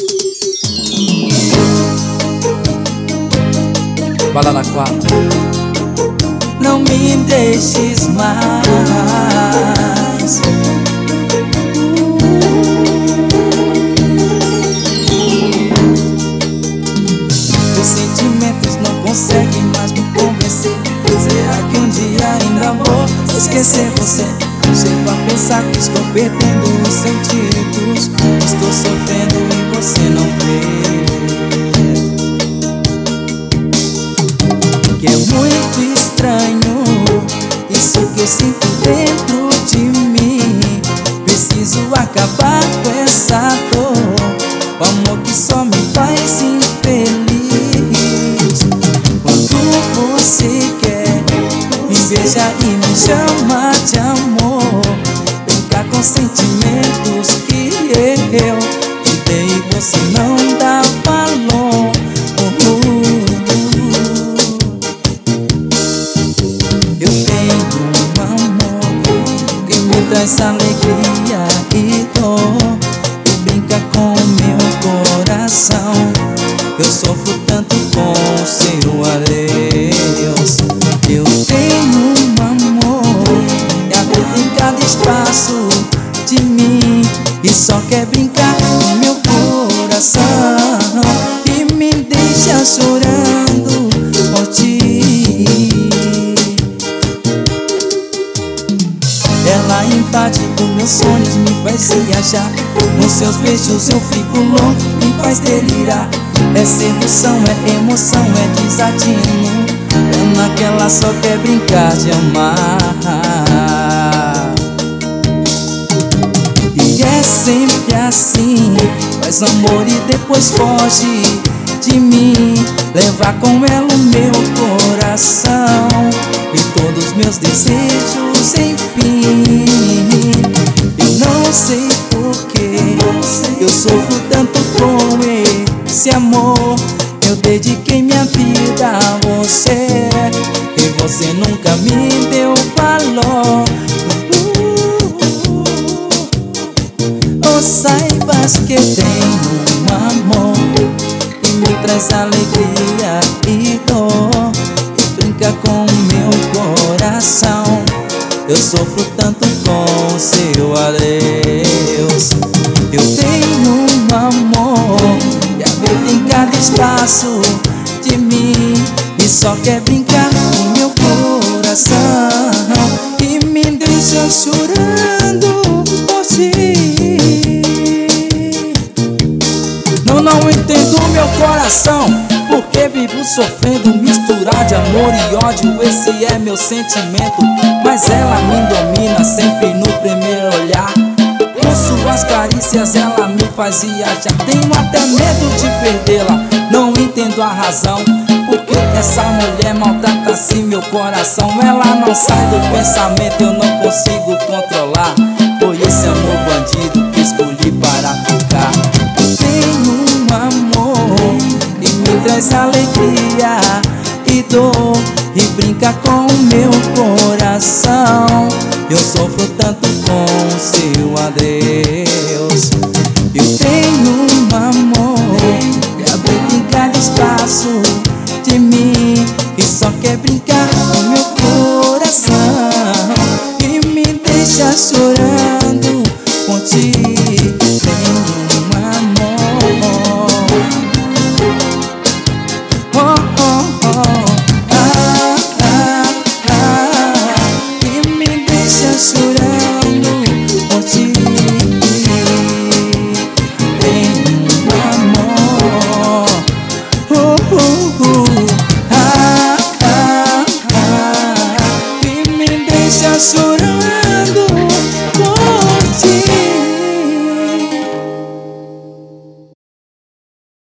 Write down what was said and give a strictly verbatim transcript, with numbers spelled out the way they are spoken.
Balada quatro. Não me deixes mais. Os sentimentos não conseguem mais me convencer. Será que um dia ainda vou esquecer você? Chego a pensar que estou perdendo os sentidos. Estou sofrendo e você não vê. Que é muito estranho isso que eu sinto dentro de mim. Preciso acabar com essa dor, o amor que só me faz infeliz. Quando você quer me beijar e me chama de amor, brincar com sentimentos que eu te dei e você não dá valor. Essa alegria e dor, e brinca com o meu coração. Eu sofro tanto com o seu adeus. Eu tenho um amor que habita em cada espaço de mim e só quer brincar com o meu coração e me deixa chorando por ti. Ela invade com meus sonhos, me faz viajar. Com seus beijos eu fico louco, me faz delirar. É sedução, é emoção, é desatino. É naquela só quer brincar de amar. E é sempre assim, faz amor e depois foge de mim. Levar com ela o meu coração e todos os meus desejos, enfim. Eu não sei porquê eu sofro tanto com esse amor. Eu dediquei minha vida a você e você nunca me deu valor. Oh, saibas que tenho um amor que me traz alegria e dor, e brinca com o meu coração. Eu sofro tanto com o seu adeus. Eu tenho um amor que habita em cada espaço de mim e só quer brincar com meu coração e me deixa chorando por ti. Não, não entendo meu coração, porque vivo sofrendo, misturar de amor e ódio. Esse é meu sentimento, mas ela me domina sempre no primeiro olhar. Com suas carícias ela me faz viajar. Tenho até medo de perdê-la, não entendo a razão. Porque essa mulher maltrata assim meu coração. Ela não sai do pensamento, eu não consigo controlar. Foi esse amor bandido que escolhi para ficar. Eu tenho um amor que me traz alegria e dor, e brinca com o meu coração. Eu sofro tanto com o seu adeus. Eu tenho um amor que habita em cada espaço de mim e só quer brincar com o meu coração e me deixa chorando por ti. Tenho um amor, oh, oh, oh. Chorando por ti. Tem um amor, uh, uh, uh. Ah, ah, ah, que me deixa chorando.